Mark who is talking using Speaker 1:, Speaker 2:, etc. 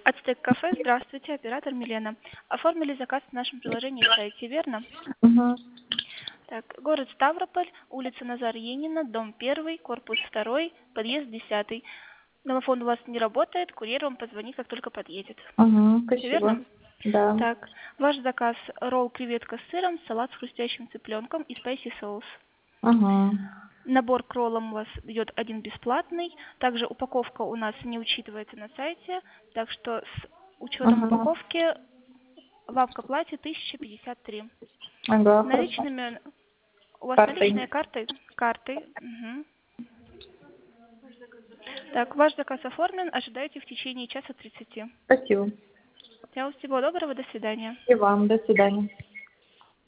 Speaker 1: Ацтек кафе, здравствуйте, оператор Милена. Оформили заказ в нашем приложении в сайте, верно?
Speaker 2: Угу.
Speaker 1: Так, город Ставрополь, улица Назара Енина, дом 1, корпус 2, подъезд 10. Домофон у вас не работает, курьер вам позвонит, как только подъедет.
Speaker 2: Угу.
Speaker 1: Всё
Speaker 2: Спасибо.
Speaker 1: верно?
Speaker 2: Да.
Speaker 1: Так, ваш заказ ролл креветка с сыром, салат с хрустящим цыпленком и спайси соус.
Speaker 2: Угу.
Speaker 1: Набор к роллам у вас идет один бесплатный. Также упаковка у нас не учитывается на сайте, так что с учетом
Speaker 2: Угу.
Speaker 1: упаковки вам к оплате 1053.
Speaker 2: Ага, хорошо.
Speaker 1: Наличными у вас
Speaker 2: Картой.
Speaker 1: наличные карты? Карты. Угу. Так, ваш заказ оформлен, ожидайте в течение часа 30.
Speaker 2: Спасибо.
Speaker 1: Всего доброго, до свидания.
Speaker 2: И вам. До свидания.